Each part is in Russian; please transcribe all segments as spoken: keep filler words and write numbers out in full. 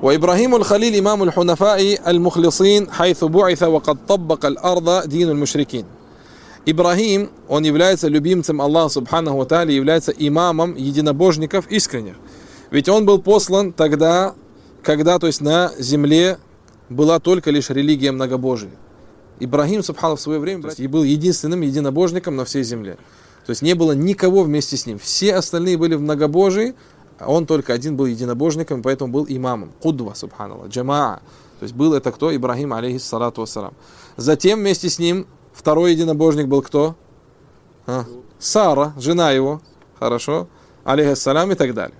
وإبراهيم الخليل إمام الحنفاء المخلصين حيث بعث وقد طبق الأرض دين المشركين. Ибрахим, он является любимцем Аллаха Субханаху ва Тааля, является имамом единобожников искренних. Ведь он был послан тогда, когда, то есть на земле была только лишь религия многобожия. Ибрахим, Субханаху, в свое время и был единственным единобожником на всей земле. То есть не было никого вместе с ним. Все остальные были в многобожии, а он только один был единобожником, поэтому был имамом. Кудва, Субханаллах, джамаа. То есть был это кто? Ибрахим, алейхиссалату вассалам. Затем вместе с ним второй единобожник был кто? А? Сара, жена его. Хорошо. Алейхиссалам и так далее.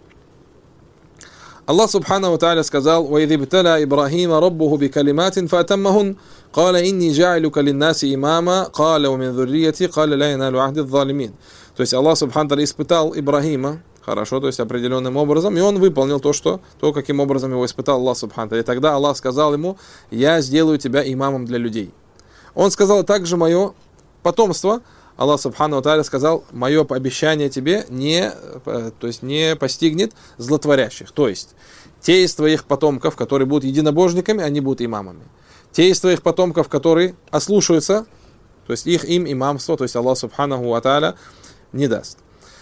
Аллах Субханаху ва Тааля сказал: «Ваидh ибтала Ибрахима раббуху бикалиматин фаатаммахун, каля инни джа'илюка линнаси имама, каля ва мин зуррияти, каля ла яналу ахди адh-дhalимин». То есть Аллах Субханаху ва Тааля испытал Ибрахима, хорошо, то есть определенным образом, и он выполнил то, что, то, каким образом его испытал Аллах Субханаху ва Тааля. И тогда Аллах сказал ему: «Я сделаю тебя имамом для людей». Он сказал: «Также мое потомство». Аллах Субхану ва Тааля сказал: «Мое обещание тебе не, то есть не постигнет злотворящих». То есть те из твоих потомков, которые будут единобожниками, они будут имамами. Те из твоих потомков, которые ослушаются, то есть их им имамство, то есть Аллах Субхану ва Тааля не даст.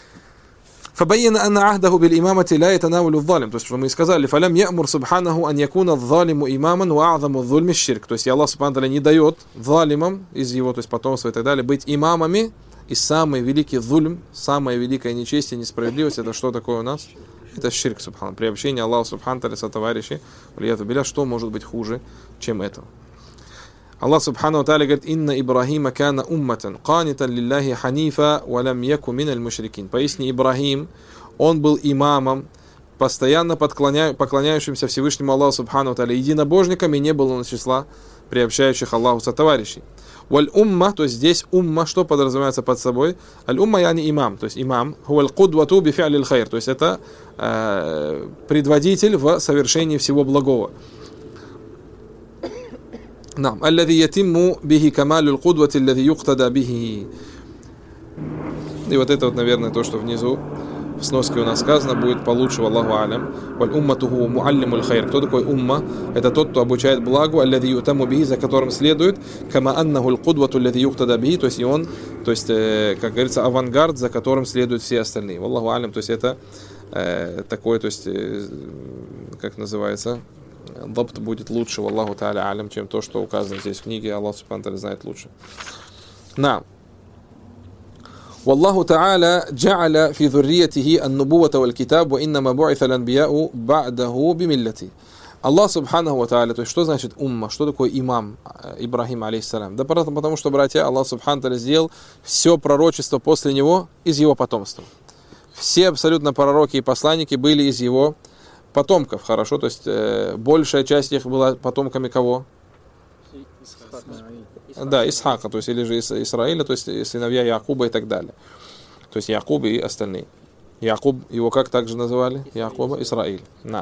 فبين أن عهده بالإمامة لا يتناول الظالم. То есть, что мы сказали: فلم يأمر سبحانه أن يكون الظالم إماما وأعظم الظلم الشرك. То есть, Аллах Субхану ва Тааля не дает залимам из его, то есть потомства и так далее, быть имамами, и самый великий зульм, самая великая нечестие и несправедливость, это что такое у нас? Это ширк, Субхану. Приобщение Аллаха Субхану ва Тааля со товарищей. Что может быть хуже, чем это? Аллах Субхану ва Тааля говорит: «Инна Ибрахима кана умматан, канитан лиллахи ханифа, ва лам яку миналь мушрикин». Поясни, Ибрахим, он был имамом, постоянно поклоняющимся Всевышнему Аллаху Субхану ва Тааля, единобожником, и не был он из числа приобщающих Аллаху сотоварищей. Валь умма, то есть здесь умма, что подразумевается под собой? Аль умма яни имам, то есть имам, хуаль кудвату би фи'лил хайр, то есть это э, предводитель в совершении всего благого. نعم الذي يتم به كمال القدوة الذي يقتدى به. И вот это вот, наверное, то, что внизу в сноске у нас сказано, будет получше, Аллаху алям. Валь умматуху муаллимуль хайр. Кто такой умма? Это тот, кто обучает благу, аллади ютаму бихи, за которым следует, кама аннахуль кудвату аллади юктада бихи, то есть и он, то есть, как говорится, авангард, за которым следуют все остальные. Аллаху алям, то есть это э, такой, то есть, э, как называется, дабт будет лучше, Аллаху та'аля алям, чем то, что указано здесь в книге. Аллах Субхану ва Тааля знает лучше. На. والله تعالى جعل في ذريته النبوة والكتاب وإنما بعث الأنبياء بعده بملته. Аллах Субханаху ва Тааля, то есть что значит умма, что такое имам Ибрахим алейхиссалям? Да просто потому, что, братья, Аллах Субхану ва Тааля сделал все пророчество после него из его потомства. Все абсолютно пророки и посланники были из его потомков, хорошо, то есть э, большая часть их была потомками кого? Да, Исхака, то есть или же Исраиля, то есть сыновья Якуба и так далее. То есть Якуб и остальные. Якуб, его как также называли? Якуба, Исраиль. На.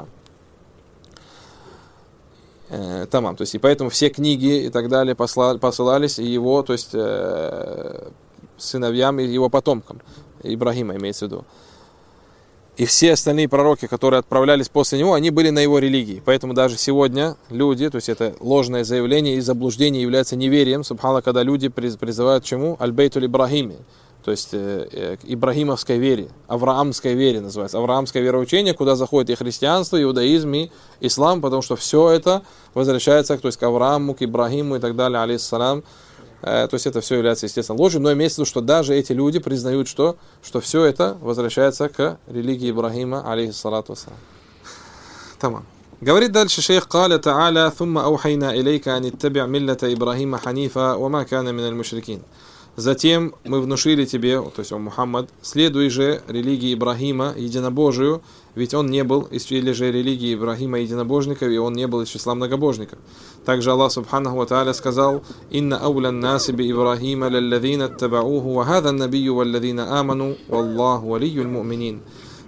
Э, тамам, то есть и поэтому все книги и так далее посла, посылались его, то есть э, сыновьям и его потомкам. Ибрахима имеется в виду. И все остальные пророки, которые отправлялись после него, они были на его религии. Поэтому даже сегодня люди, то есть это ложное заявление и заблуждение является неверием, субхана, когда люди призывают к чему? Аль-Бейтуль Ибрахими, то есть э, э, ибрахимовской вере, авраамской вере называется. Авраамское вероучение, куда заходит и христианство, и иудаизм, и ислам, потому что все это возвращается, то есть к Аврааму, к Ибрахиму и так далее, алейхиссалам. То есть это все является, естественно, ложью, но имеется в виду, что даже эти люди признают, что, что все это возвращается к религии Ибрахима, алейхиссалату вассалам. Тамам. Говорит дальше шейх: «Каля та'аля, thumma аухайна илейка ан иттаби' миллата Ибрахима ханифа, ва ма кана миналь мушрикин». Затем мы внушили тебе, то есть о Мухаммад, следуй же религии Ибрахима, единобожию, ведь он не был из или же религии Ибрахима единобожников, и он не был из числа многобожников. Также Аллах Субханаху ва Тааля сказал: «Инна аулян наси би Ибрахима лаллазина аттабауху, ва хаза набию валлазина аману, валлаху валиюль му'минин».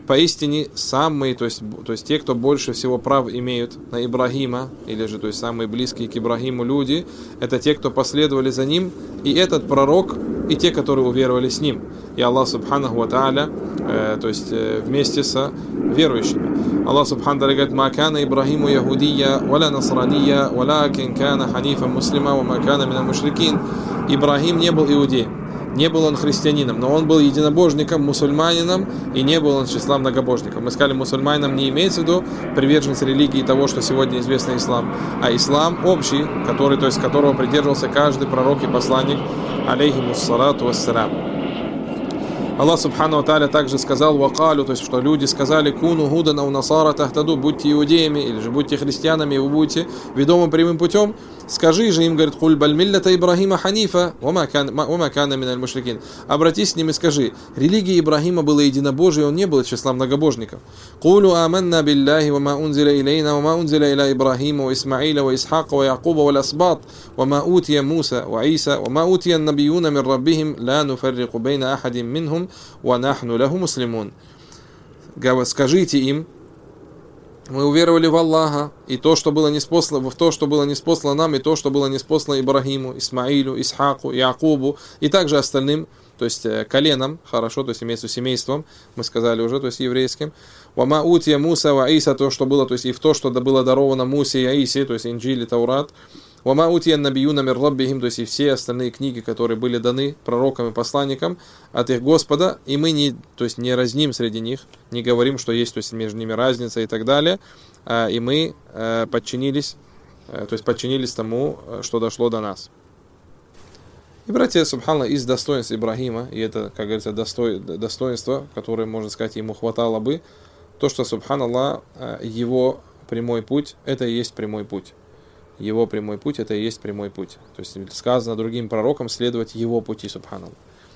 Поистине самые, то есть, то есть те, кто больше всего прав имеют на Ибрагима, или же то есть самые близкие к Ибрагиму люди, это те, кто последовали за ним, и этот пророк, и те, которые уверовали с ним. И Аллах Субханаху ва Тааля, э, то есть э, вместе с верующими. Аллах Субханаху говорит: «Ма кана Ибрагиму яхудия, валя насрания, валякин кана ханифа муслима, ва ма кана минал мушрикин». Ибрагим не был иудеем, не был он христианином, но он был единобожником, мусульманином, и не был он из числа многобожников. Мы сказали, мусульманином не имеется в виду приверженец религии того, что сегодня известно ислам, а ислам общий, который, то есть которого придерживался каждый пророк и посланник, алейхимуссалату вассалям. Аллах Субхану Тааля также сказал: «Вакалю», то есть что люди сказали: «Куну гудан ау насара тахтаду», будьте иудеями или же будьте христианами, и вы будете ведомы прямым путем. Скажи же им, говорит: «Куль баль миллята Ибрахима ханифа, вама кана миналь мушрикин». Обратись к ним и скажи: религия Ибрахима была единобожие, он не был из числа многобожников. «Кулу аманна биллахи, вама унзиля илейна, вама унзиля иля Ибрахима, ва Исмаиля, ва Исхака, ва Якуба, ва Ласбат, вама утия Муса, ва Иса, вама утия набиюна мир раббихим, ла нуфаррику бейна ахадим минхум, ва нахну лаху муслимун». Скажите им: мы уверовали в Аллаха, и то, что было ниспослано, в то, что было ниспослано нам, и то, что было ниспослано Ибрагиму, Исмаилю, Исхаку, Якубу, и также остальным, то есть коленам, хорошо, то есть имеется семейством, мы сказали уже, то есть еврейским. «Вама утия Муса ва Иса», то, что было, то есть и в то, что было даровано Мусе и Аисе, то есть Инджиль и Таурат. «Вама утия набиюна мир раббихим», то есть и все остальные книги, которые были даны пророкам и посланникам от их Господа, и мы не, то есть не разним среди них, не говорим, что есть, то есть между ними разница и так далее, и мы подчинились, то есть подчинились тому, что дошло до нас. И, братья, субханаллах, из достоинств Ибрагима, и это, как говорится, достой, достоинство, которое, можно сказать, ему хватало бы, то, что, субханаллах, его прямой путь, это и есть прямой путь. Его прямой путь, это и есть прямой путь. То есть сказано другим пророкам следовать его пути, субханаллах.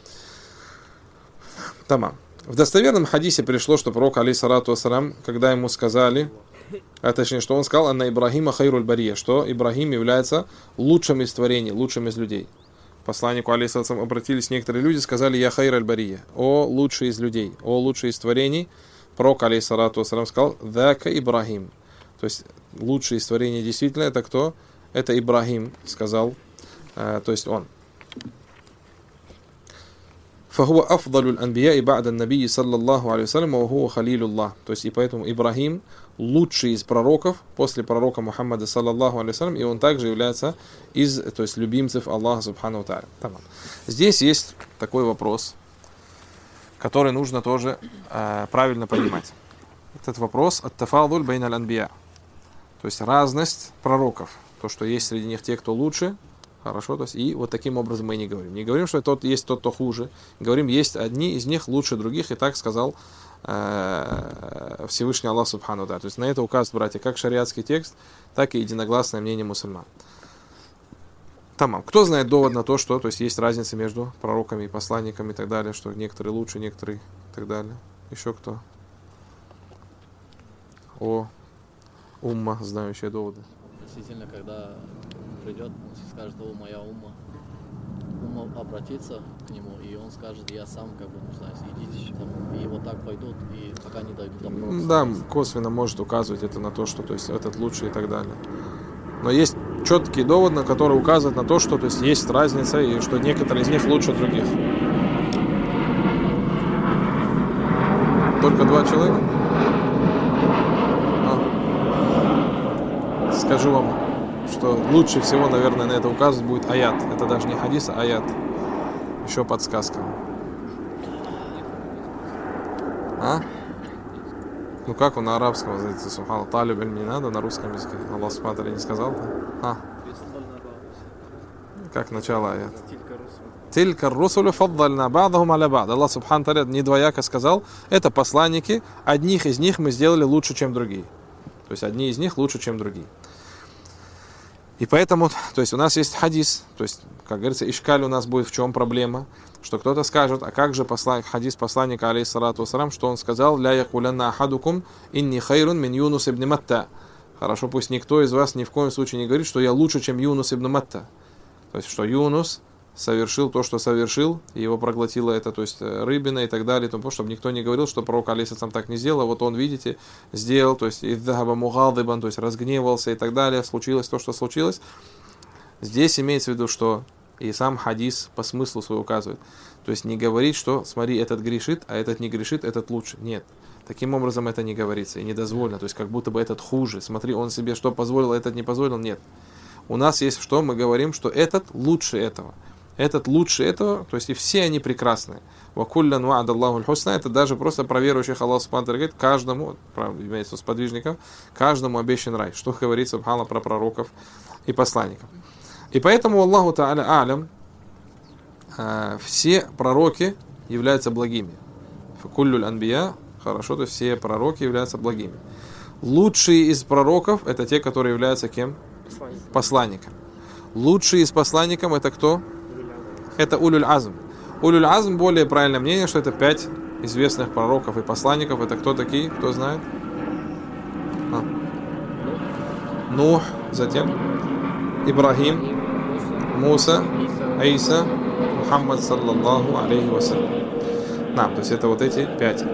Тамам. В достоверном хадисе пришло, что пророк, алейхиссалату вассалям, когда ему сказали, а точнее, что он сказал: «Анна Ибрагима хайруль бария», что Ибрагим является лучшим из творений, лучшим из людей. Посланнику, алейхиссалату вассалям, обратились некоторые люди, сказали: «Я хайруль бария», о лучший из людей, о лучший из творений. Пророк, алейхиссалату вассалям, сказал: «Дака Ибрагим». То есть лучший из творений действительно это кто? Это Ибрагим, сказал, э, то есть он. فهو أفضل الأنبياء بعد النبي صلى الله عليه وسلم وهو خليل الله. То есть и поэтому Ибрагим лучший из пророков после пророка Мухаммада саллаллаху алейхи вассалям, и он также является из, то есть любимцев Аллаха субхану тааля. Здесь есть такой вопрос, который нужно тоже э, правильно понимать. Этот вопрос ат-тафадуль байна аль-анбия. То есть разность пророков. То, что есть среди них те, кто лучше, хорошо, то есть и вот таким образом мы не говорим. Не говорим, что тот есть тот, кто хуже. Говорим, есть одни из них лучше других, и так сказал э, Всевышний Аллах субхану тааля. То есть на это указывает, братья, как шариатский текст, так и единогласное мнение мусульман. Тамам. Кто знает довод на то, что то есть есть разница между пророками и посланниками и так далее, что некоторые лучше, некоторые и так далее. Еще кто? О, умма, знающая доводы. Действительно, когда придет, он скажет: «О, моя умма», умма обратится к нему, и он скажет: «Я сам как бы нуждаюсь, идите там». И вот так пойдут, и пока не дойдут до пророка. Да, косвенно может указывать это на то, что то есть этот лучший и так далее. Но есть четкий довод, на который указывает на то, что то есть есть разница, и что некоторые из них лучше других. Только два человека? Скажу вам, что лучше всего, наверное, на это указывать будет аят. Это даже не хадис, а аят. Еще подсказка. А? Ну как он на арабском, знаете, субханаллах, талиб иль не надо, на русском языке. Аллах субхану тааля не сказал? А? Как начало аят? Тилька русулю фаддальна ба'дахум аля ба'д. Аллах субхану тааля не двояко сказал: это посланники, одних из них мы сделали лучше, чем другие. То есть одни из них лучше, чем другие. И поэтому, то есть у нас есть хадис, то есть, как говорится, ишкаль у нас будет в чем проблема, что кто-то скажет: а как же посланник, хадис посланника, алейхиссалату вассалям, что он сказал: ля якулянна ахадукум инни хайрун мин Юнус ибн Матта. Хорошо, пусть никто из вас ни в коем случае не говорит, что я лучше, чем Юнус ибн Матта. То есть, что Юнус совершил то, что совершил, и его проглотила это, то есть рыбина и так далее, тому, чтобы никто не говорил, что пророк алейхиссалам так не сделал, вот он, видите, сделал, то есть иддахаба мугадибан, то есть разгневался и так далее, случилось то, что случилось. Здесь имеется в виду, что и сам хадис по смыслу свой указывает. То есть не говорить, что смотри, этот грешит, а этот не грешит, этот лучше. Нет. Таким образом это не говорится и не дозволено. То есть как будто бы этот хуже. Смотри, он себе что позволил, а этот не позволил. Нет. У нас есть что? Мы говорим, что этот лучше этого. Этот лучше этого, то есть и все они прекрасные. Вакуллян ва'адаллаху аль-хусна, это даже просто про верующих Аллах субхану говорит, каждому, имеется сподвижникам, каждому обещан рай. Что говорит субхана про пророков и посланников. И поэтому Аллаху та'аля алям, все пророки являются благими. Факуллюль анбия, хорошо, то есть все пророки являются благими. Лучшие из пророков это те, которые являются кем? Посланник. Посланниками. Лучшие из посланников это кто? Это улюль азм. Улюль азм, более правильное мнение, что это пять известных пророков и посланников. Это кто такие? Кто знает? А. Нух, затем Ибрахим, Муса, Иса, Мухаммад саллаллаху алейхи вассалям. Да, то есть это вот эти пять.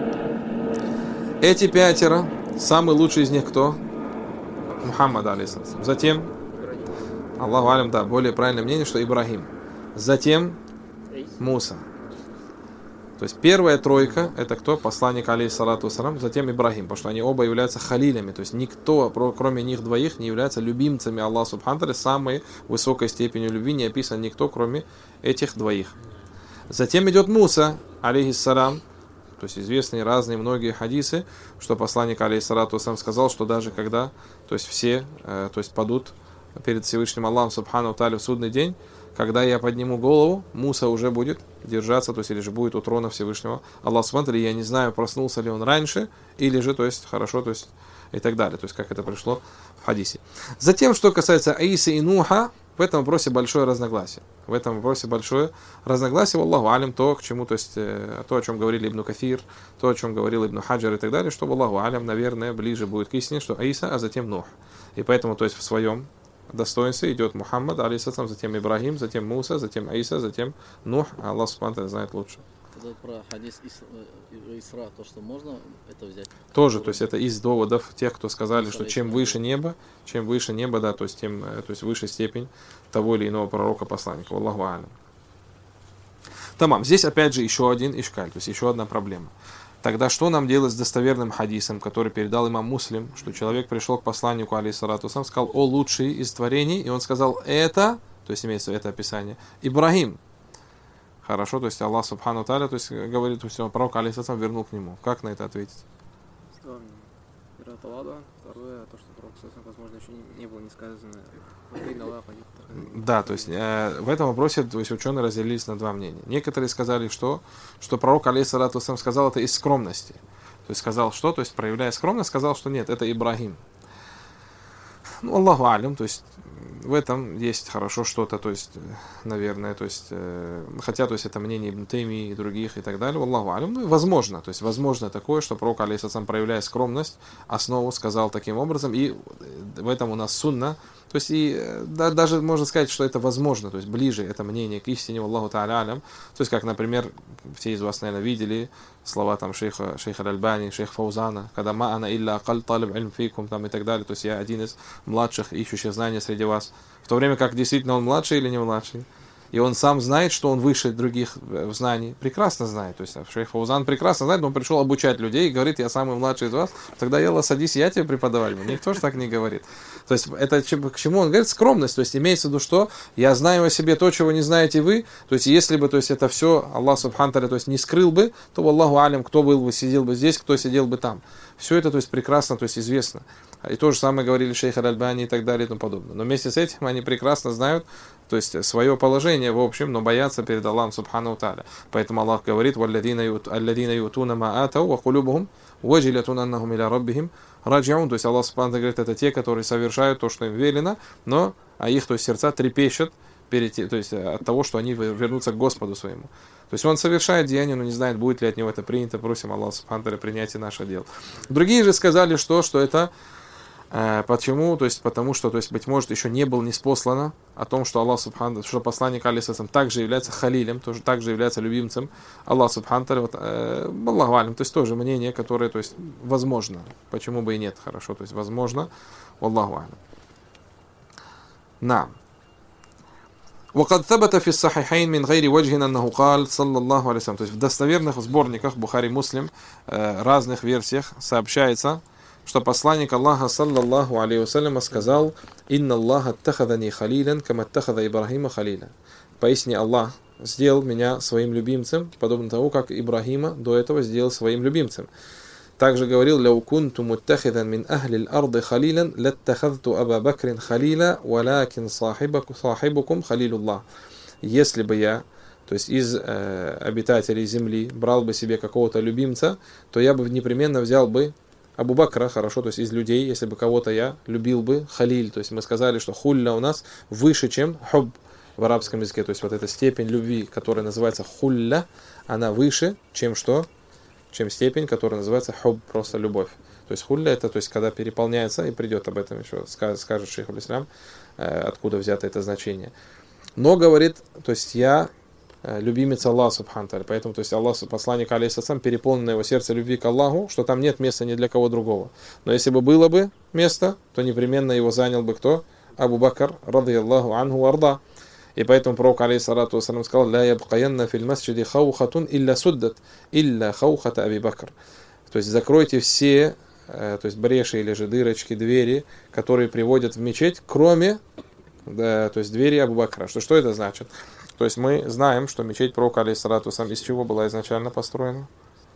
Эти пятеро, самый лучший из них кто? Мухаммад алейхиссалам. Затем, Аллаху алям, да, более правильное мнение, что Ибрахим. Затем Муса. То есть первая тройка это кто? Посланник алейхиссалату вассалам, затем Ибрахим, потому что они оба являются халилями, то есть никто, кроме них двоих, не является любимцами Аллаха субхану ва тааля. Самой высокой степенью любви не описан никто, кроме этих двоих. Затем идет Муса алейхиссалам, то есть известные разные многие хадисы, что посланник алейхиссалату вассалам сказал, что даже когда, то есть все, э, то есть падут перед Всевышним Аллахом субхану ва тааля в судный день, когда я подниму голову, Муса уже будет держаться, то есть или же будет у трона Всевышнего Аллаха субхану ва тааля. Я не знаю, проснулся ли он раньше, или же, то есть, хорошо, то есть, и так далее. То есть, как это пришло в хадисе. Затем, что касается Аисы и Нуха, в этом вопросе большое разногласие. В этом вопросе большое разногласие, Аллаху алим, то, к чему, то есть, то, о чем говорили Ибн Кафир, то, о чем говорил Ибн Хаджар и так далее, что, Аллаху алим, наверное, ближе будет к истине, что Аиса, а затем Нух. И поэтому, то есть, в своем достоинстве идет Мухаммад, алейхиссалам, затем Ибрахим, затем Муса, затем Иса, затем Нух, а Аллах субхану ва тааля знает лучше. Это про хадис Исра, то, что можно это взять? Тоже, то есть это из доводов тех, кто сказали, что чем выше небо, чем выше небо, да, то есть тем, то есть выше степень того или иного пророка, посланника. Аллаху алям. Тамам, здесь опять же еще один ишкаль, то есть еще одна проблема. Тогда что нам делать с достоверным хадисом, который передал имам Муслим, что человек пришел к посланнику, алейхиссалату вассалам, сказал, о лучший из творений, и он сказал, это, то есть имеется это описание, Ибрахим. Хорошо, то есть Аллах субхану ва тааля, то есть говорит, то есть пророк алейхиссалам вернул к нему. Как на это ответить? Первое, второе, то, что пророк, возможно, еще не было не сказано. Да, то есть э, в этом вопросе, то есть ученые разделились на два мнения. Некоторые сказали, что, что пророк алейхиссалату вассалам сказал это из скромности. То есть сказал что? То есть проявляя скромность, сказал, что нет, это Ибрахим. Ну, Аллаху алям, то есть в этом есть хорошо что-то, то есть, наверное, то есть, э, хотя, то есть, это мнение Ибн Тайми и других и так далее, Аллаху алям, ну, возможно, то есть, возможно такое, что пророк, алейхиссалам, проявляя скромность, основу сказал таким образом, и в этом у нас сунна, то есть, и да, даже можно сказать, что это возможно, то есть, ближе это мнение к истине, Аллаху та'аля алям, то есть, как, например, все из вас, наверное, видели слова там шейха, шейха Аль-Альбани, шейха Фаузана, когда ма ана илля акаль талиб ильм фикум, там и так далее, то есть, я один из младших, ищущих знания среди вас, в то время как действительно он младший или не младший, и он сам знает, что он выше других знаний, прекрасно знает, то есть шейх Фаузан прекрасно знает, но он пришел обучать людей и говорит, я самый младший из вас, тогда Ялла, садись, я тебе преподаватель, никто же так не говорит. То есть это к чему он говорит? Скромность, то есть имеется в виду, что я знаю о себе то, чего не знаете вы, то есть если бы, то есть это все Аллах субхану ва тааля, то есть не скрыл бы, то Аллаху алям, кто был бы, сидел бы здесь, кто сидел бы там. Все это, то есть прекрасно, то есть известно. И то же самое говорили шейх Аль-Альбани и так далее и тому подобное. Но вместе с этим они прекрасно знают, то есть свое положение в общем, но боятся перед Аллахом субхану ва тааля. Поэтому Аллах говорит, «Валладина ютуна ма атау, ва кулюбухум важилятун аннахум иля раббихим раджиун». То есть Аллах субхану ва тааля говорит, это те, которые совершают то, что им велено, но а их, то есть, сердца трепещут перед, то есть, от того, что они вернутся к Господу своему. То есть он совершает деяние, но не знает, будет ли от него это принято. Просим Аллаха субхану ва тааля принять и наше дело. Другие же сказали, что, что это Почему? То есть, потому что, то есть, быть может, еще не было ниспослано о том, что Аллах Субхану, что посланник алейхиссалям также является халилем, тоже также является любимцем Аллах Субхану, вот, э, Аллаху алям, то есть тоже мнение, которое, то есть, возможно, почему бы и нет, хорошо, то есть, возможно, Аллаху алям. На. وقد ثبت في الصحيحين من غير وجه أنه قال صلى الله عليه وسلم. То есть в достоверных сборниках Бухари Муслим, разных версиях сообщается, что посланник Аллаха саллаллаху алейхи вассаляма сказал: «Инна Аллаха аттахадани халилан, кама аттахада Ибрахима халиля». Поистине Аллах сделал меня своим любимцем, подобно тому, как Ибрахима до этого сделал своим любимцем. Также говорил: «Ляу кунту муттахидан мин ахли ал-арды халилан, латтахадту Аба Бакрин халила, валякин сахибукум халилуллах». Если бы я, то есть из э, обитателей земли, брал бы себе какого-то любимца, то я бы непременно взял бы Абу Бакра, хорошо, то есть из людей, если бы кого-то я любил бы, халиль, то есть мы сказали, что хулля у нас выше, чем хуб в арабском языке, то есть вот эта степень любви, которая называется хулля, она выше, чем что? Чем степень, которая называется хуб, просто любовь. То есть хулля это, то есть когда переполняется, и придет об этом еще, скажет шейх аль-Ислам, откуда взято это значение. Но говорит, то есть я любимец Аллаха Субхану Тааля. Поэтому, то есть Аллах, посланник алейхиссалям, переполнено его сердце любви к Аллаху, что там нет места ни для кого другого. Но если бы было бы место, то непременно его занял бы кто? Абу Бакр, радийаллаху анху арда. И поэтому пророк алейхиссалату вассалям сказал: «Ля ябкаянна фил масджиди хаухатун илля суддат, илля хаухата Аби Бакр». То есть закройте все, то есть бреши или же дырочки, двери, которые приводят в мечеть, кроме, да, то есть двери Абу Бакра. Что, что это значит? То есть мы знаем, что мечеть пророка алейхиссалату вассалям из чего была изначально построена?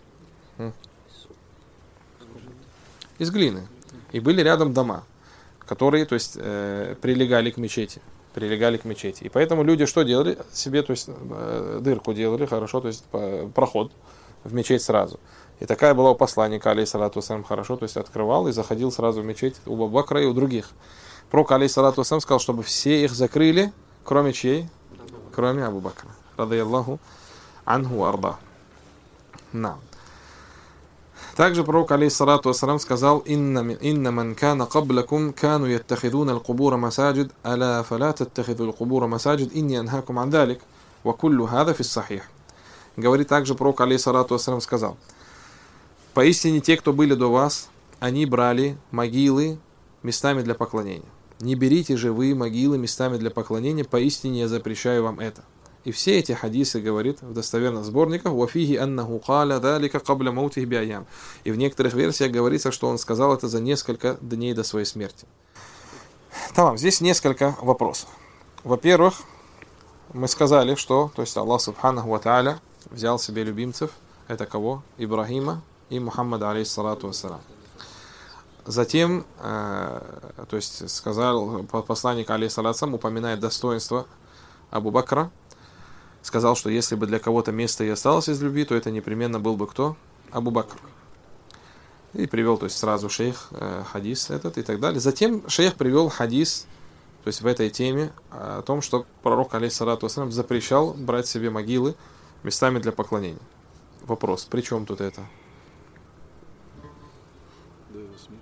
Из глины. И были рядом дома, которые, то есть, э, прилегали к мечети. Прилегали к мечети. И поэтому люди что делали? Себе, то есть, э, дырку делали, хорошо, то есть, по, проход в мечеть сразу. И такая была у посланника, алейхиссалату вассалям, хорошо, то есть, открывал и заходил сразу в мечеть у Абу Бакра и у других. Пророк, алейхиссалату вассалям, сказал, чтобы все их закрыли, кроме чьей? Кроме Абу Бакра, радийаллаху анху арда. На. Также пророк, алейхиссалату вассалям, сказал: «Инна ман кана каблакум кану яттахидуна ал-кубура масаджид, аля фала таттахиду ал-кубура масаджид, инни анхакум ан далик, ва куллю хада фис сахих». Говорит также пророк, алейхиссалату вассалям, сказал: «Поистине те, кто были до вас, они брали могилы местами для поклонения. Не берите же вы могилы местами для поклонения, поистине я запрещаю вам это». И все эти хадисы, говорит в достоверных сборниках, «Вафихи аннаху каля далика кабля маутихи биаям». И в некоторых версиях говорится, что он сказал это за несколько дней до своей смерти. Там, здесь несколько вопросов. Во-первых, мы сказали, что, то есть Аллах Субханаху ва Тааля взял себе любимцев, это кого? Ибрахима и Мухаммада, алейхиссалату вассалам. Затем, э, то есть сказал посланник, алейхиссалату вассалам, упоминает достоинство Абу Бакра, сказал, что если бы для кого-то место и осталось из любви, то это непременно был бы кто? Абу Бакр. И привел, то есть сразу шейх э, хадис этот и так далее. Затем шейх привел хадис, то есть в этой теме, о том, что пророк, алейхиссалату вассалям, запрещал брать себе могилы местами для поклонения. Вопрос, при чем тут это? До его смерти.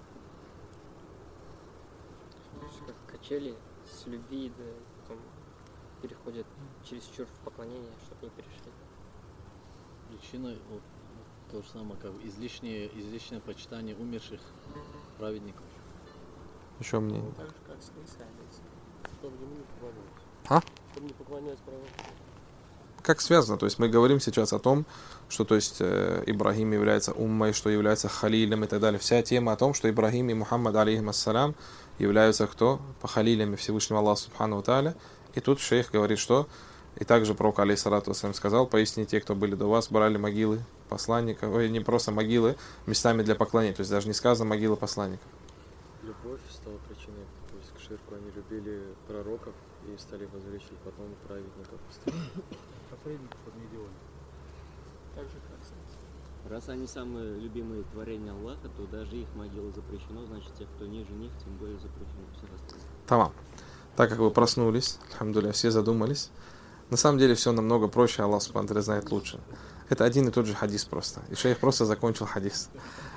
Как качели с любви, да, потом переходят чересчур в поклонение, чтобы не перешли. Причина вот, то же самое, как излишнее, излишнее почитание умерших праведников. Еще мнение. Так же, как с Исаией. Чтобы ему не поклонялись. А? Чтобы не поклонялись пророку. Как связано? То есть мы говорим сейчас о том, что, то есть, э, Ибрахим является уммой, что является халилем и так далее. Вся тема о том, что Ибрахим и Мухаммад, алейхиссалям, являются кто? По халилями Всевышнего Аллаха Субхану Тааля. И тут шейх говорит, что и также пророк, алейхиссалату вассалям, сказал: поистине те, кто были до вас, брали могилы посланников, ой, не просто могилы, местами для поклонения. То есть даже не сказано могилы посланников. Любовь стала причиной, то есть к ширку они любили пророков и стали возвеличивать потом праведников. А праведников не делали. Так же, как с Раз они самые любимые творения Аллаха, то даже их могила запрещено, значит, те, кто ниже них, тем более запрещено. Все остальные. Тамам. Так как вы проснулись, альхамдулилля, все задумались, на самом деле все намного проще, Аллах Субхану ва Тааля знает лучше. Это один и тот же хадис просто. И шейх просто закончил хадис.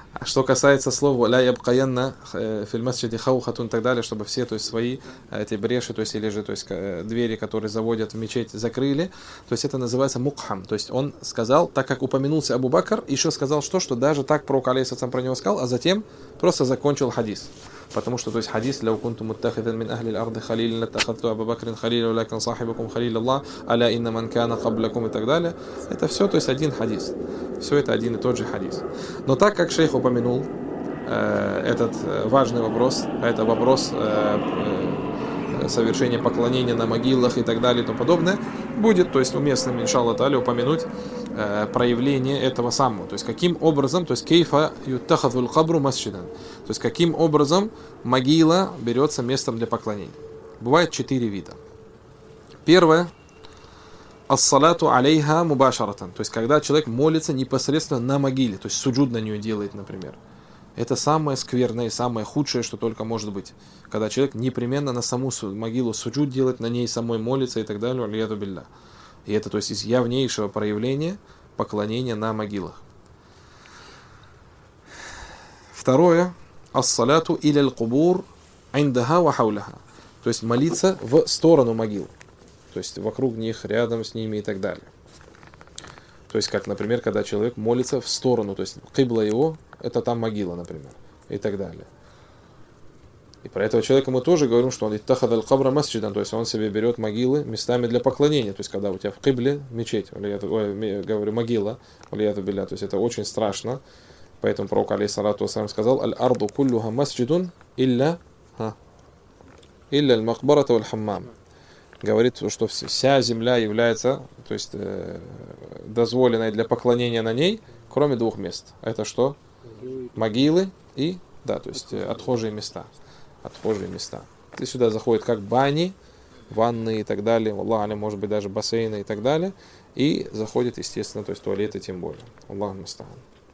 А что касается слова «ля ябкаянна фил масджиди хаухатун» и так далее, чтобы все, то есть свои эти бреши, то есть или же то есть, двери, которые заводят в мечеть, закрыли, то есть это называется мукхам. То есть он сказал, так как упомянулся Абу Бакр, еще сказал что, что даже так пророк алейхиссалям про него сказал, а затем просто закончил хадис. Потому что, то есть, хадис «Ляу кунту муттахидан мин ахли ал-арды халилин латтахадту Абу Бакрин халиля, лакин сахибакум халил Аллах, аля инна ман кана каблакум» и так далее. Это все, то есть, один хадис. Все это один и тот же хадис. Но так как шейх упомянул э, этот важный вопрос, это вопрос э, э, совершения поклонения на могилах и так далее и тому подобное, будет, то есть, уместным, иншаллах та'аля, упомянуть э, проявление этого самого. То есть, каким образом, то есть, кейфа юттахадул кабру масджидан. То есть, каким образом могила берется местом для поклонения. Бывает четыре вида. Первое. Ас-салату алейха мубашаратан. То есть, когда человек молится непосредственно на могиле. То есть, суджуд на нее делает, например. Это самое скверное и самое худшее, что только может быть. Когда человек непременно на саму могилу суджуд делает, на ней самой молится и так далее. Алияду билля. И это, то есть, из явнейшего проявления поклонения на могилах. Второе. Ас-салату иля аль-кубур индаха ва хауляха. То есть, молиться в сторону могил. То есть, вокруг них, рядом с ними и так далее. То есть, как, например, когда человек молится в сторону, то есть, кибла его, это там могила, например, и так далее. И про этого человека мы тоже говорим, что он иттахад аль-кабра масджидан, то есть, он себе берет могилы местами для поклонения. То есть, когда у тебя в кибле мечеть, ой, говорю, могила, то есть, это очень страшно. Поэтому пророк алейхиссалату вассалям сказал: «Аль-арду куллуха масджидун илля илля аль-макбарата валь-хаммам». Говорит, что вся земля является, то есть, э, дозволенной для поклонения на ней, кроме двух мест. Это что? Могилы и, да, то есть, э, отхожие места. Отхожие места. И сюда заходят как бани, ванны и так далее, Аллах алям, может быть, даже бассейны и так далее. И заходят, естественно, то есть, туалеты тем более. Аллах муста'ан.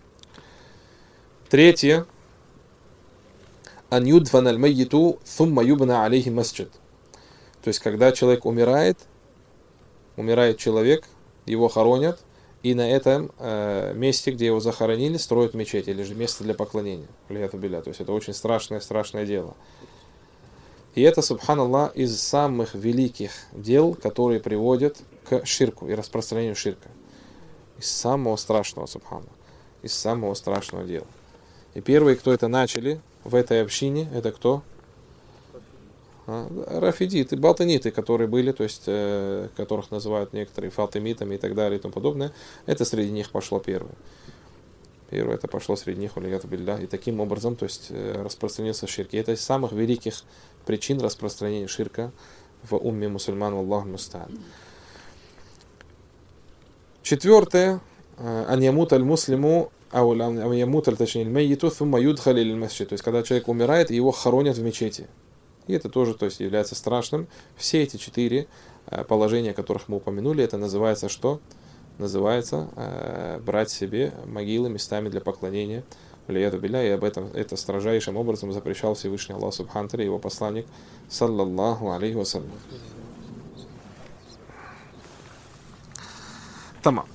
Третье. Ан юдфан аль-маййту thumma юбна алейхи масджид. То есть, когда человек умирает, умирает человек, его хоронят, и на этом э, месте, где его захоронили, строят мечеть, или же место для поклонения. То есть, это очень страшное, страшное дело. И это, субханаллах, из самых великих дел, которые приводят к ширку и распространению ширка. Из самого страшного, субханаллах. Из самого страшного дела. И первые, кто это начали в этой общине, это кто? А, рафидиты, балтаниты, которые были, то есть, э, которых называют некоторые фатимитами и так далее и тому подобное. Это среди них пошло первое. Первое это пошло среди них, улияту билля. И таким образом, то есть, э, распространился ширк. И это из самых великих причин распространения ширка в умме мусульман, Аллаху муста'ан. Четвертое. Ан ямут аль-муслиму, ан ямут аль-тачни аль-майиту, thumma юдхали аль-масджид. То есть, когда человек умирает, его хоронят в мечети. И это тоже, то есть, является страшным. Все эти четыре положения, которых мы упомянули, это называется что? Называется э, брать себе могилы местами для поклонения. Алияду билля, и об этом это строжайшим образом запрещал Всевышний Аллах Субхану ва тааля, его посланник, саллаллаху алейхи вассалям. Тамам.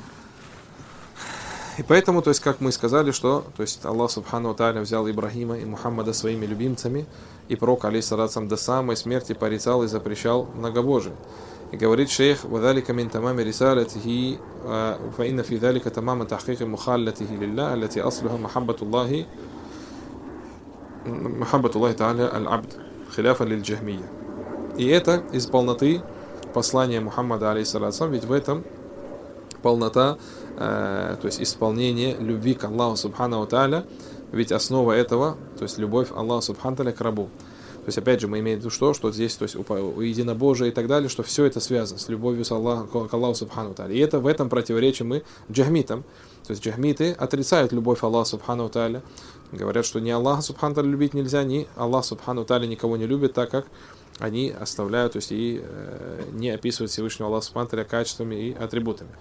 И поэтому, то есть, как мы сказали, что, то есть, Аллах Субхану ва тааля взял Ибрахима и Мухаммада своими любимцами, и пророк, алейхиссалату до самой смерти порицал и запрещал многобожие. И говорит шейх: «Вадалика мин тамами рисалатихи, фа инна фи далика тамама тахкики мухаллатихи лилля, аллати аслуха махаббатуллахи, махаббатуллахи та'аля аль-абд, хиляфа лиль-джахмия». И это из полноты послания Мухаммада, алейхиссалату, ведь в этом полнота, э, то есть, исполнение любви к Аллаху Субхану ва тааля. Ведь основа этого, то есть, любовь Аллаха Субхану ва тааля к рабу. То есть, опять же, мы имеем в виду, что, что здесь, то есть, у, у единобожия и так далее, что все это связано с любовью с Аллаху, к Аллаху Субхану ва тааля. И это в этом противоречим мы джахмитам. То есть, джахмиты отрицают любовь Аллаха Субхану ва тааля. Говорят, что ни Аллаха Субхану ва тааля любить нельзя, ни Аллах Субхану ва тааля никого не любит, так как они оставляют, то есть, и э, не описывают Всевышнего Аллаха Субхану ва тааля качествами и атрибутами.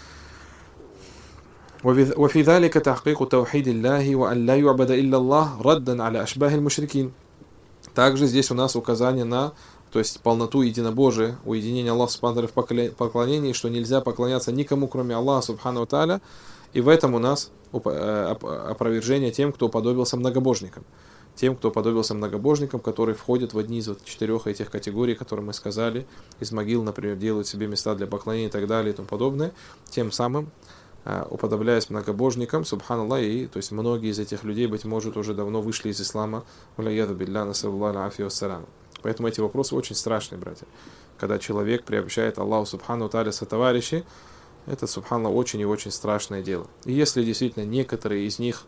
وفي ذلك تحقيق توحيد الله وأن لا يعبد إلا الله ردا على أشباه المشركين. Также здесь у нас указание на, то есть, полноту единобожия, уединение Аллаха Субхану в поклонении, что нельзя поклоняться никому, кроме Аллаха Субхану ва тааля. И в этом у нас опровержение тем, кто уподобился многобожникам. Тем, кто уподобился многобожникам, которые входят в одни из вот четырех этих категорий, которые мы сказали, из могил, например, делают себе места для поклонения и так далее и тому подобное, тем самым уподобляясь многобожникам, субханаллах, и то есть многие из этих людей, быть может, уже давно вышли из ислама. Поэтому эти вопросы очень страшные, братья. Когда человек приобщает Аллаху субхану та'аля сотоварищей, это, субханаллах, очень и очень страшное дело. И если действительно некоторые из них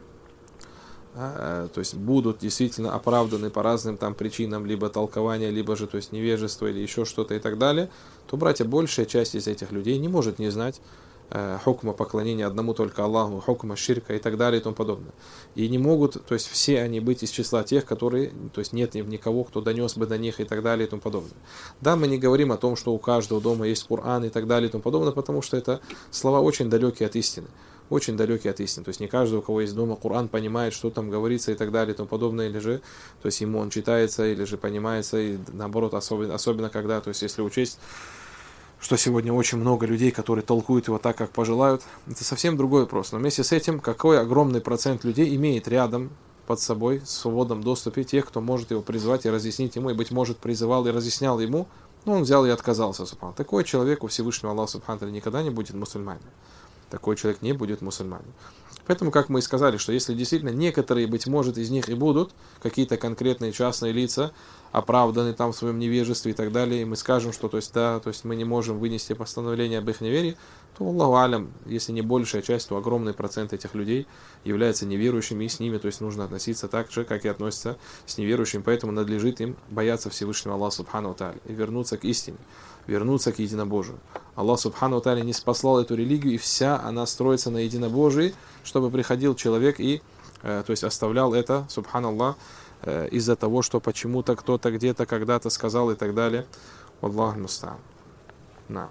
то есть будут действительно оправданы по разным там причинам, либо толкования, либо же то есть невежество или еще что-то и так далее, то, братья, большая часть из этих людей не может не знать э, хукма поклонения одному только Аллаху, хукма ширка и так далее и тому подобное. И не могут, то есть все они быть из числа тех, которые, то есть нет никого, кто донес бы до них и так далее и тому подобное. Да, мы не говорим о том, что у каждого дома есть Коран и так далее и тому подобное, потому что это слова очень далекие от истины. Очень далекий от истины. То есть не каждый, у кого есть дома Коран, понимает, что там говорится и так далее и тому подобное, или же, то есть ему он читается, или же понимается, и наоборот, особенно, особенно когда, то есть если учесть, что сегодня очень много людей, которые толкуют его так, как пожелают, это совсем другой вопрос. Но вместе с этим, какой огромный процент людей имеет рядом под собой в свободном доступе тех, кто может его призвать и разъяснить ему, и, быть может, призывал и разъяснял ему, но он взял и отказался, субхан. Такой человек у Всевышнего Аллаха субхан никогда не будет мусульманином. Такой человек не будет мусульманином. Поэтому, как мы и сказали, что если действительно некоторые, быть может, из них и будут какие-то конкретные частные лица, оправданы там в своем невежестве и так далее, и мы скажем, что то есть, да, то есть мы не можем вынести постановление об их неверии, то, Аллаху алям, если не большая часть, то огромный процент этих людей является неверующими, и с ними, то есть нужно относиться так же, как и относятся с неверующими, поэтому надлежит им бояться Всевышнего Аллаха субхану тааля и вернуться к истине, вернуться к единобожию. Аллах субхану тааля не спаслал эту религию, и вся она строится на единобожии, чтобы приходил человек и, э, то есть оставлял это, субханаллах, э, из-за того, что почему-то кто-то где-то когда-то сказал и так далее. Аллаху муста'ан. На.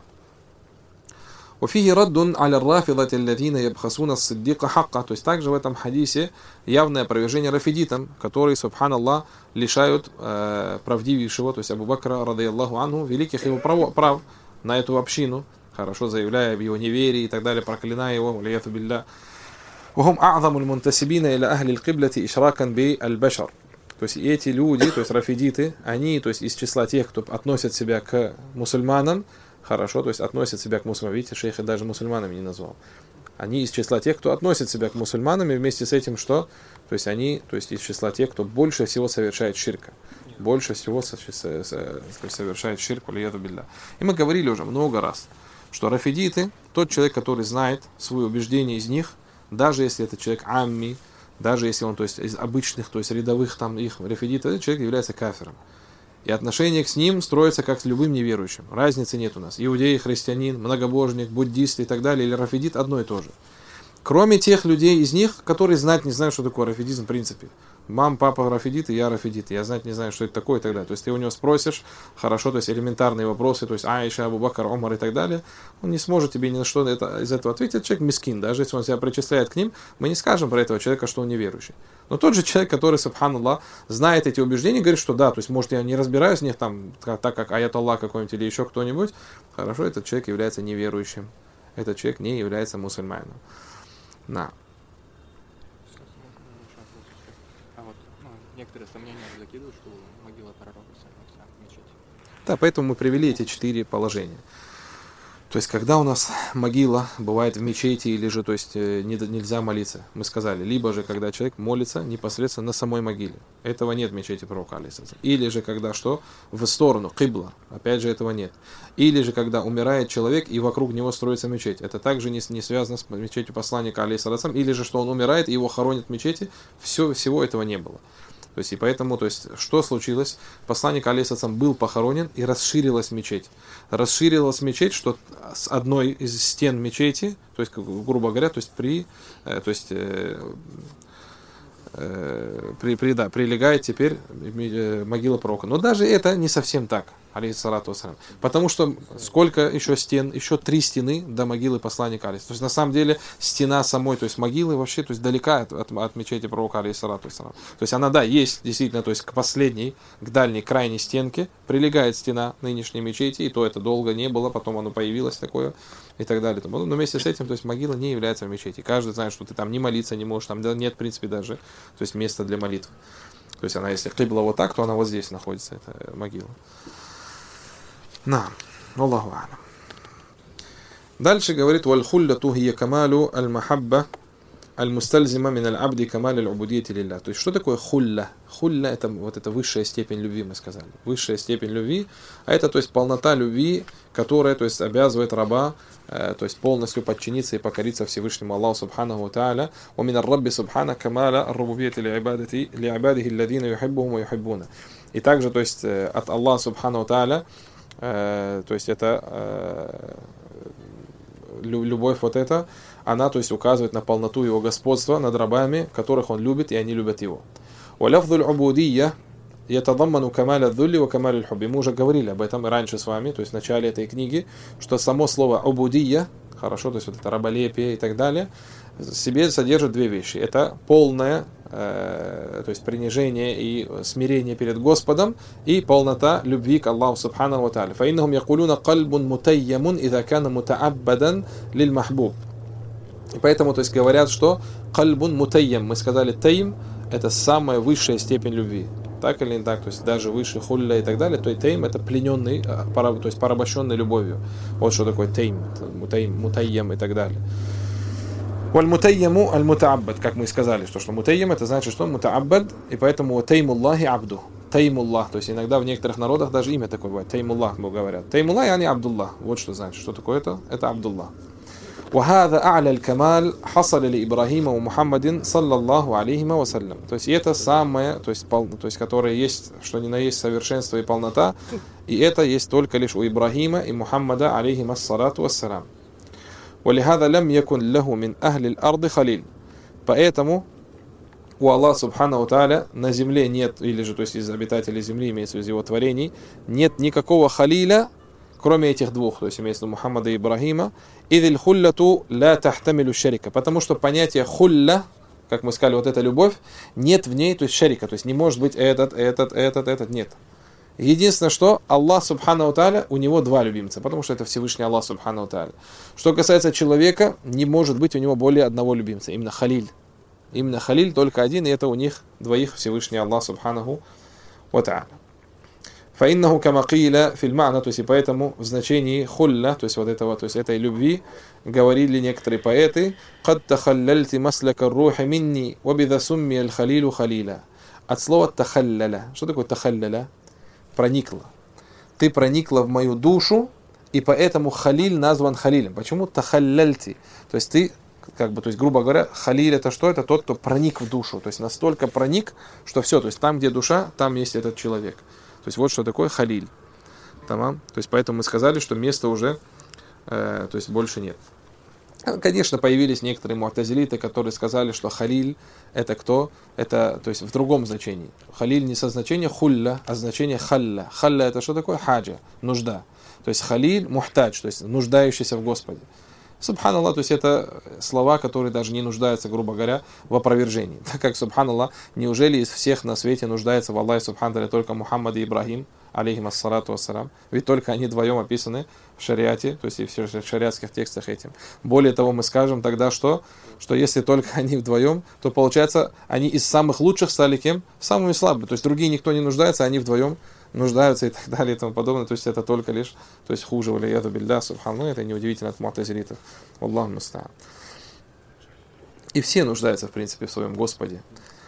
وفيه رد على الرافضة الذين يبخسون الصديق حقا. То есть также в этом хадисе явное опровержение рафидитам, которые, субханаллах, лишают э, правдивейшего, то есть Абу Бакра, радайаллаху анху, великих его прав, прав на эту общину, хорошо заявляя об его неверии и так далее, проклиная его, валияту билля. وهم أعظم المنتسبين إلى أهل القبلة إشراكا بالبشر. То есть эти люди, то есть рафидиты, они, то есть из числа тех, кто относят себя к мусульманам, хорошо, то есть относят себя к мусульманам. Видите, шейх даже мусульманами не назвал. Они из числа тех, кто относит себя к мусульманам, и вместе с этим что? То есть они, то есть из числа тех, кто больше всего совершает ширка. Больше всего совершает ширк, валияду билля. И мы говорили уже много раз, что рафидиты, тот человек, который знает свои убеждения из них, даже если это человек амми, даже если он, то есть, из обычных, то есть рядовых там их рафидитов, этот человек является кафиром. И отношение с ним строится как с любым неверующим. Разницы нет у нас. Иудей, христианин, многобожник, буддист и так далее, или рафидит одно и то же. Кроме тех людей из них, которые знать не знают, что такое рафидизм в принципе. Мам, папа рафидит, и я рафидит. Я знать не знаю, что это такое и так далее. То есть ты у него спросишь, хорошо, то есть элементарные вопросы, то есть Аиша, Абу Бакр, Омар и так далее, он не сможет тебе ни на что это, из этого ответить. Человек мискин, даже если он себя причисляет к ним, мы не скажем про этого человека, что он неверующий. Но тот же человек, который, субханаллах, знает эти убеждения, говорит, что да, то есть, может, я не разбираюсь в них, там, так как аят-Аллах какой-нибудь или еще кто-нибудь, хорошо, этот человек является неверующим. Этот человек не является мусульманином. На. Некоторые сомнения закидывают, что могила пророка в мечети. Да, поэтому мы привели эти четыре положения. То есть, когда у нас могила бывает в мечети, или же, то есть, нельзя молиться, мы сказали, либо же, когда человек молится непосредственно на самой могиле. Этого нет в мечети пророка, алейхиссалям. Или же, когда что? В сторону, кибла. Опять же, этого нет. Или же, когда умирает человек, и вокруг него строится мечеть. Это также не, не связано с мечетью посланника, алейхиссалям. Или же, что он умирает, и его хоронят в мечети. Все, всего этого не было. То есть, и поэтому, то есть, что случилось? Посланник, алейхиссалям, был похоронен, и расширилась мечеть. Расширилась мечеть, что с одной из стен мечети, то есть, грубо говоря, то есть, при, э, то есть, э, э, при, при, да, прилегает теперь могила пророка. Но даже это не совсем так. алейхиссалату вассалям. Потому что сколько еще стен? Еще три стены до могилы посланника, алейхиссалату. То есть на самом деле стена самой, то есть могилы вообще, то есть далека от, от, от мечети пророка, алейхиссалату вассалям. То есть она, да, есть действительно, то есть к последней, к дальней, крайней стенке прилегает стена нынешней мечети, и то это долго не было, потом оно появилось такое и так далее. Но вместе с этим, то есть могила не является мечетью. Каждый знает, что ты там не молиться не можешь, там нет, в принципе, даже, то есть места для молитв. То есть она, если кибла вот так, то она вот здесь находится, эта могила. На, Аллаху а'лам. Дальше говорит: «Валь-хулляту хия камалу аль-махабба аль-мустальзима мин аль-абди камаль аль-убудияти лилля». То есть, что такое хулля? Хулля — это вот эта высшая степень любви, мы сказали. Высшая степень любви, а это, то есть, полнота любви, которая, то есть, обязывает раба, э, то есть, полностью подчиниться и покориться Всевышнему Аллаху субханаху ва тааля. «Ва мин ар-рабби субхана камаля ар-рубубияти ли-ибадати ли-ибадихи алладина юхиббухум ва юхиббуна». И также, то есть, э, от Аллаха субханаху ва тааля, э, то есть, это э, любовь вот эта, она, то есть, указывает на полноту его господства над рабами, которых он любит, и они любят его. وَلَفْظُ الْعُبُودِيَّةِ يَتَضَمَّنُ كَمَالَ الذُّلِّ وَكَمَالَ الْحُبِّ. Мы уже говорили об этом и раньше с вами, то есть в начале этой книги, что само слово «убудия», хорошо, то есть вот это раболепие и так далее, в себе содержит две вещи. Это полное, э, то есть принижение и смирение перед Господом, и полнота любви к Аллаху субханаху ва тааля. فَإِنَّهُمْ يَقُولُونَ قَلْبٌ مُتَيَّمٌ إِذَا كَانَ مُتَعَبَّدًا لِلْمَحْبُوبِ. И поэтому, то есть, говорят, что кальбун мутайям, мы сказали, тайм — это самая высшая степень любви. Так или не так, то есть даже выше хулля и так далее, то и тайм — это плененный, то есть порабощенный любовью. Вот что такое тайм, мутайям, мутайям и так далее. Валь мутайяму аль мутааббад, как мы сказали, что, что мутайям — это значит, что мутааббад, и поэтому таймуллахи абду. Таймуллах, то есть иногда в некоторых народах даже имя такое бывает, таймуллах, говорят. Таймуллах, яни Абдуллах. Вот что значит, что такое это? Это Абдуллах. وهذا أعلى الكمال حصل لإبراهيم ومحمد صلى الله عليه وسلم. То есть это самое, то есть, пол, то есть которое есть, что ни на есть совершенство и полнота, и это есть только лишь у Ибрахима и Мухаммада алейхима ассалату вассалам. ولهذا لم يكن له من أهل الأرض خليل. Поэтому у Аллаха субханаху ва тааля на земле нет, или же, то есть из обитателей земли, имеется из его творений, нет никакого халиля, кроме этих двух, то есть имеется в виду Мухаммада и Ибрахима. «Идиль хулляту ла тахтамилю шарика». Потому что понятие хулля, как мы сказали, вот эта любовь, нет в ней, то есть шарика, то есть не может быть этот, этот, этот, этот, нет. Единственное, что Аллах субханаху ва тааля, у него два любимца, потому что это Всевышний Аллах субханаху ва тааля. Что касается человека, не может быть у него более одного любимца, именно халиль. Именно халиль только один, и это у них двоих Всевышний Аллах субханаху ва тааля. فإنه كما قيل في المعنى, то есть и поэтому в значении хулля, то есть вот этого, то есть этой любви, говорили некоторые поэты: قد تخللت مسلك الروح مني وبذا سمي الخليل خليلا. От слова тахалляля. Что такое тахалляля? Проникла. Ты проникла в мою душу, и поэтому халиль назван халилем. Почему тахалляльти? То есть ты, как бы, то есть, грубо говоря, халиль — это что? Это тот, кто проник в душу. То есть настолько проник, что все, то есть там, где душа, там есть этот человек. То есть вот что такое халиль. Тамам. То есть поэтому мы сказали, что места уже э, то есть больше нет. Конечно, появились некоторые му'тазилиты, которые сказали, что халиль — это кто? Это, то есть в другом значении. Халиль не со значения хулля, а значение халля. Халля — это что такое? Хаджа, нужда. То есть халиль — мухтадж, то есть нуждающийся в Господе. Субханаллах, то есть это слова, которые даже не нуждаются, грубо говоря, в опровержении. Так как, субханаллах, неужели из всех на свете нуждается в Аллахе субханаллах только Мухаммад и Ибрахим, алейхим ассалату вассалам? Ведь только они вдвоем описаны в шариате, то есть и в шариатских текстах этим. Более того, мы скажем тогда, что, что если только они вдвоем, то получается, они из самых лучших стали кем? Самыми слабыми. То есть другие никто не нуждается, они вдвоем нуждаются и так далее и тому подобное. То есть это только лишь, то есть хуже, валияду билля, субханаллах, это неудивительно от му'тазилитов. Аллаху муста'ан. И все нуждаются, в принципе, в своем Господе.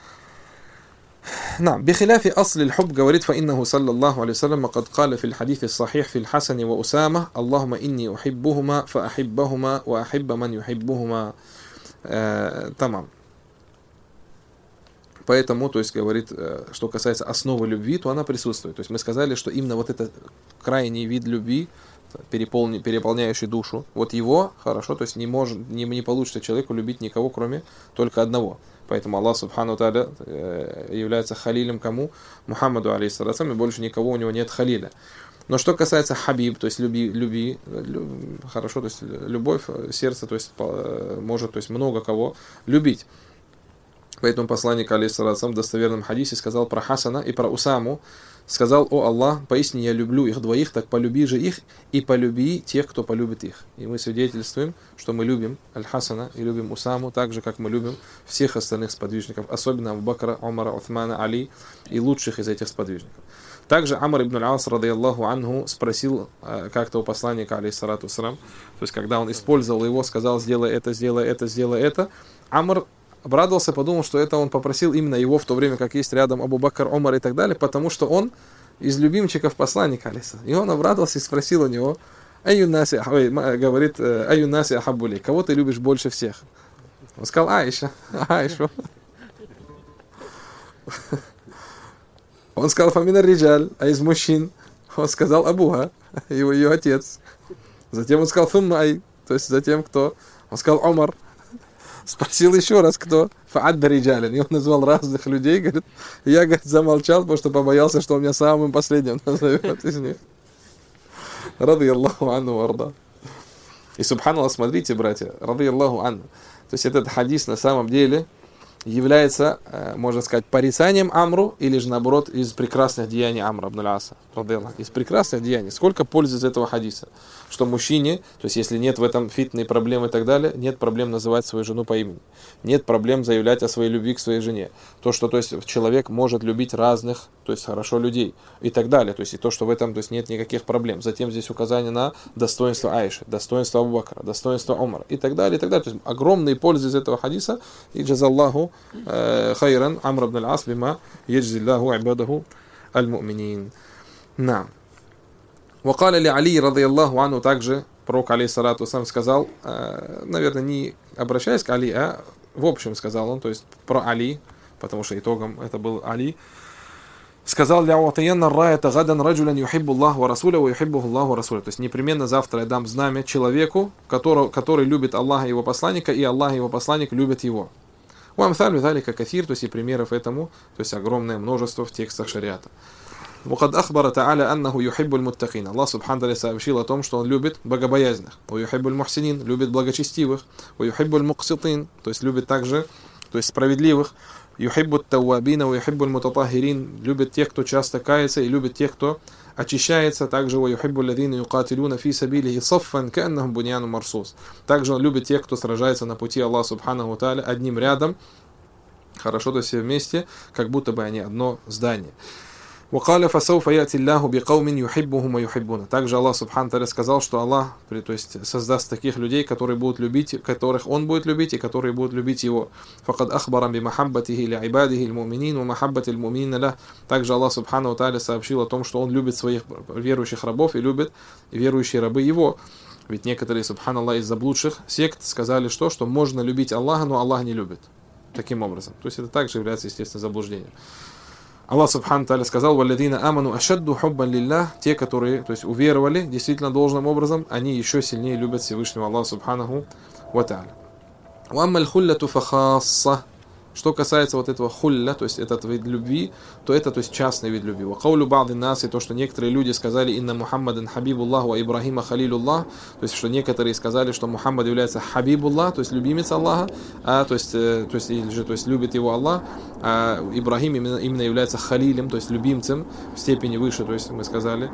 نعم بخلاف أصل الحب говорит فإنه صلى الله عليه وسلم قد قال في الحديث الصحيح في الحسن وأسامة اللهم إني أحبهما فأحبهما وأحب من يحبهما. تمام. Поэтому, то есть, говорит, что касается основы любви, то она присутствует. То есть мы сказали, что именно вот этот крайний вид любви, переполни, переполняющий душу, вот его, хорошо, то есть не, может, не, не получится человеку любить никого, кроме только одного. Поэтому Аллах субхану тааля является халилем кому? Мухаммаду алейхиссалату, и больше никого у него нет халиля. Но что касается хабиб, то есть люби, люби, лю, хорошо, то есть любовь, сердце, то есть может, то есть много кого любить. Поэтому посланник алейхиссалату в достоверном хадисе сказал про Хасана и про Усаму, сказал: «О Аллах, поистине я люблю их двоих, так полюби же их и полюби тех, кто полюбит их». И мы свидетельствуем, что мы любим Аль-Хасана и любим Усаму, так же, как мы любим всех остальных сподвижников, особенно Абу Бакра, Умара, Уthмана, Али и лучших из этих сподвижников. Также Амр ибн аль-Ас, радийаллаху анху, спросил э, как-то у посланника, алейхиссалату вассалам, то есть когда он использовал его, сказал: «Сделай это, сделай это, сделай это», Амр обрадовался, подумал, что это он попросил именно его, в то время как есть рядом Абу Бакр, Умар и так далее, потому что он из любимчиков посланника, алейхиссалам. И он обрадовался и спросил у него: «Аюнаси», говорит, «Аюнаси ахабули», кого ты любишь больше всех? Он сказал: «Аиша». Аишу. Он сказал: «Фамина риджаль», а из мужчин он сказал: «Абуха», его ее отец. Затем он сказал: «Фумма ай», то есть затем кто? Он сказал: «Умар». Спросил еще раз, кто? «Фаадда риджалин». И он назвал разных людей, говорит, я, говорит, замолчал, потому что побоялся, что он меня самым последним назовет из них. Радийаллаху анху варда. И субханаллах, смотрите, братья, радийаллаху анху. То есть этот хадис на самом деле является, можно сказать, порицанием Амру, или же наоборот из прекрасных деяний Амра ибн аль-Аса. Из прекрасных деяний. Сколько пользы из этого хадиса? Что мужчине, то есть если нет в этом фитной проблемы и так далее, нет проблем называть свою жену по имени. Нет проблем заявлять о своей любви к своей жене. То, что то есть, человек может любить разных, то есть хорошо людей и так далее. То есть и то, что в этом то есть, нет никаких проблем. Затем здесь указание на достоинство Аиши, достоинство Абу Бакра, достоинство Умара и так далее. И так далее. То есть огромные пользы из этого хадиса. И джазаллаху хайран Амр ибн аль-Ас бима яджзиллаху ибадаху аль-му'минин. На. Вакаля ли Али, радийаллаху анху, также пророк, алейхиссалату вассалам, сказал, э, наверное, не обращаясь к Али, а в общем сказал он, то есть про Али, потому что итогом это был Али, сказал: «Ля уатаянна райата гадан раджулян юхиббу Аллах ва расуля ва юхиббуху Аллах ва расуля». То есть непременно завтра я дам знамя человеку, который, который любит Аллаха и его посланника, и Аллах и его посланник любят его. Уамсалю залика кафир, то есть и примеров этому, то есть огромное множество в текстах шариата. وقد أخبر تعالى أنه يحب المتقين. Аллах субхану ва тааля сообщил о том, что он любит богобоязных. ويحب المحسنين, любит благочестивых. ويحب المقسطين, то есть любит также, то есть справедливых. يحب التوابين ويحب المتطهرين, любит тех, кто часто кается, и любит тех, кто очищается. Также ويحب الذين يقاتلون في سبيله صفا كأنهم بنيان مرصوص. Также он любит тех, кто сражается на пути Аллаха субхану ва тааля одним рядом, хорошо, то есть все вместе, как будто бы они одно здание. وقال فسوف يأتي الله بقوم يحبهم ويحبونه. Также Аллах субхану ва тааля сказал, что Аллах, то есть создаст таких людей, которые будут любить, которых Он будет любить и которые будут любить Его. فقد أخبر بمحبته لعباده المؤمنين ومحبة المؤمنين له. Также Аллах субхану ва тааля сообщил о том, что Он любит своих верующих рабов и любит верующие рабы Его. Ведь некоторые, субханаллах, из заблудших сект сказали, что, что можно любить Аллаха, но Аллах не любит. Таким образом. То есть это также является, естественно, заблуждением. Аллах субхану тааля сказал: «Валладина аману ашадду хуббан лиллах», те, которые, то есть уверовали действительно должным образом, они еще сильнее любят Всевышнего Аллаха субханаху ва тааля. Ва аммаль хулляту фахасса. Что касается вот этого хулля, то есть этот вид любви, то это, то есть частный вид любви. Ва каулю ба'ди нас, и то, что некоторые люди сказали: «Инна Мухаммадан хабибуллах ва Ибрахима халилуллах», то есть что некоторые сказали, что Мухаммад является хабибуллах, то есть любимец Аллаха, а, то есть, то есть, или же, то есть любит его Аллах, а Ибрахим именно, именно является халилем, то есть любимцем в степени выше, то есть мы сказали,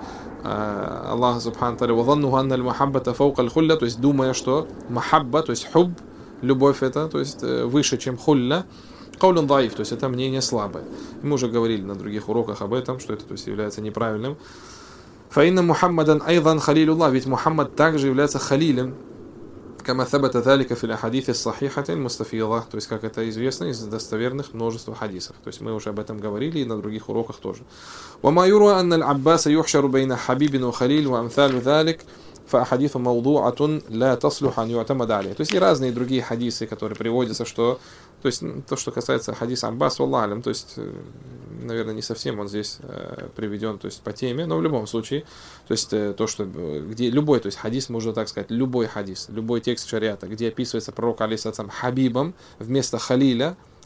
Аллах субхану тааля: «Вазаннуху анна аль-мухаббата фаука аль-хулля», то есть думая, что махабба, то есть хуб, любовь это, то есть выше, чем хулля. Каулюн даиф, то есть это мнение слабое. Мы уже говорили на других уроках об этом, что это, то есть, является неправильным. Фаинна Мухаммадан айдан халилуллах, ведь Мухаммад также является халилем. Кама табата залика фил ахадиси ссахихати мустафидах, то есть как это известно из достоверных множества хадисов. То есть мы уже об этом говорили и на других уроках тоже. Ва ма юра анна аль-Аббаса юхшару байна хабибин ва халил ва амсалу залик. فأحاديث موضوعة لا تصلح أن يعتمد عليه. То есть и разные другие хадисы, которые приводятся, что, то есть то, что касается хадиса Аббас, валлаху алям, то есть, наверное, не совсем он здесь э, приведен, то есть по теме, но в любом случае, то есть э, то, что где любой, то есть хадис, можно так сказать, любой хадис, любой текст шариата, где описывается пророк алейхиссалям хабибом вместо халиля,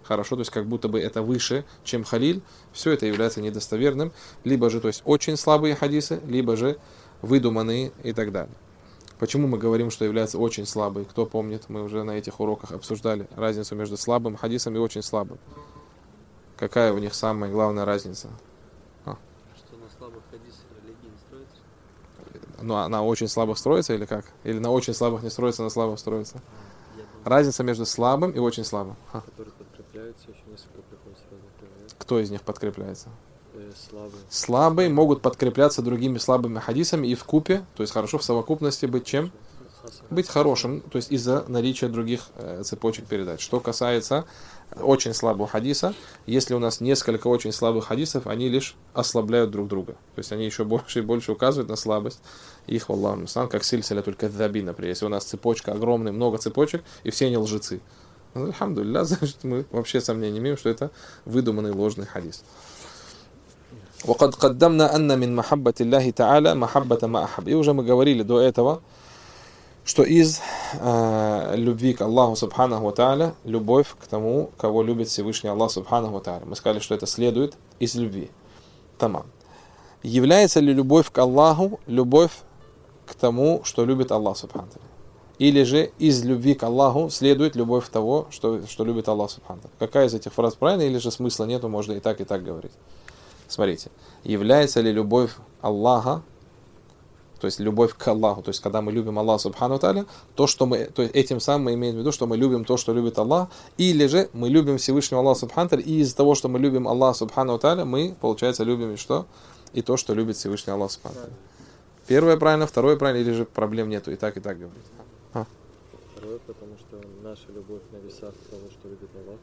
хорошо, то есть как будто бы это выше, чем халиль, все это является недостоверным, либо же, то есть очень слабые хадисы, либо же выдуманные и так далее. Почему мы говорим, что является очень слабый? Кто помнит, мы уже на этих уроках обсуждали разницу между слабым хадисом и очень слабым. Какая у них самая главная разница? А. Что на слабых хадисах религия не строится? Ну, а на очень слабых строится или как? Или на очень слабых не строится, на слабых строится? Разница между слабым и очень слабым. А. Которые подкрепляются, еще несколько приходится разных приводов. Кто из них подкрепляется? Э, слабые. Слабые могут подкрепляться другими слабыми хадисами и в купе, то есть хорошо в совокупности быть чем? Быть хорошим, то есть из-за наличия других э, цепочек передач. Что касается очень слабого хадиса, если у нас несколько очень слабых хадисов, они лишь ослабляют друг друга. То есть они еще больше и больше указывают на слабость их, валлаху мустаан, как сильсиля только дзаби, например. Если у нас цепочка огромная, много цепочек, и все они лжецы. Ну, альхамдулилля, значит, мы вообще сомнений не имеем, что это выдуманный ложный хадис. وقد قدمنا أن من محبة الله تعالى محبة ما أحب. И уже мы говорили до этого, что из э, любви к Аллаху Субханаху ва Тааля любовь к тому, кого любит Всевышний Аллах Субханаху ва Тааля. Мы сказали, что это следует из любви. Тамам. Является ли любовь к Аллаху любовь к тому, что любит Аллах Субханаху ва Тааля? Или же из любви к Аллаху следует любовь к того, что, что любит Аллах Субханаху ва Тааля? Какая из этих фраз правильная, или же смысла нету, можно и так, и так говорить? Смотрите, является ли любовь Аллаха, то есть любовь к Аллаху, то есть когда мы любим Аллаха Субхану ва Тааля, то, что мы, то есть этим самым мы имеем в виду, что мы любим то, что любит Аллах, или же мы любим Всевышнего Аллаха Субхану ва Тааля, и из-за того, что мы любим Аллаха Субхану ва Тааля, мы, получается, любим и что? И то, что любит Всевышний Аллах Субхану ва Тааля. Первое правильно, второе правильно, или же проблем нету, и так, и так говорить. А. Второе, потому что наша любовь на весах того, что любит Аллах.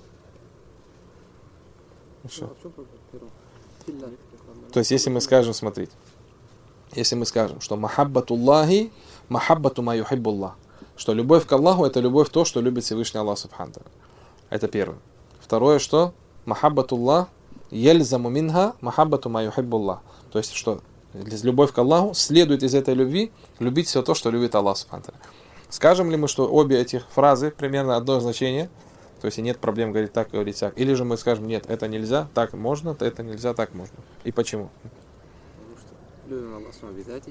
Хорошо. Ну, а в чем проблема? Первое. Филля. То есть, если мы скажем, смотрите, если мы скажем, что махаббатуллахи, махаббату ма юхиббуллах, что любовь к Аллаху — это любовь то, что любит Всевышний Аллах Субхану ва Тааля. Это первое. Второе, что махаббатуллах ельзаму минха махаббату ма юхиббуллах. То есть, что любовь к Аллаху следует из этой любви любить все то, что любит Аллах Субхану ва Тааля. Скажем ли мы, что обе этих фразы примерно одно значение? То есть и нет проблем говорить так, говорить так. Или же мы скажем, нет, это нельзя, так можно, это нельзя, так можно. И почему? Потому что любим Аллах сам обязатель.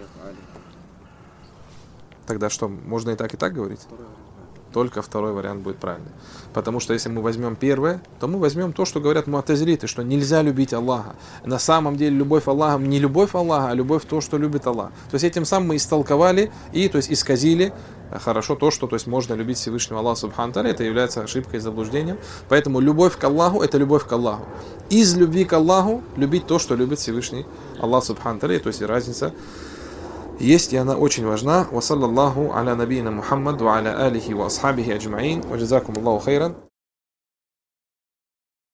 Тогда что, можно и так, и так говорить? Второй вариант. Только второй вариант будет правильный. Потому что если мы возьмем первое, то мы возьмем то, что говорят муатазилиты, что нельзя любить Аллаха. На самом деле любовь Аллаха не любовь Аллаха, а любовь то, что любит Аллах. То есть этим самым мы истолковали и то есть исказили хорошо то, что то есть можно любить Всевышнего Аллаха Субхану ва Тааля. Это является ошибкой и заблуждением. Поэтому любовь к Аллаху — это любовь к Аллаху. Из любви к Аллаху любить то, что любит Всевышний Аллах Субхану ва Тааля. То есть и разница есть, и она очень важна. Ва саллаллаху аля набийна Мухаммад ва аля алихи ва асхабихи аджмаин. Ва джазакум Аллаху хайран.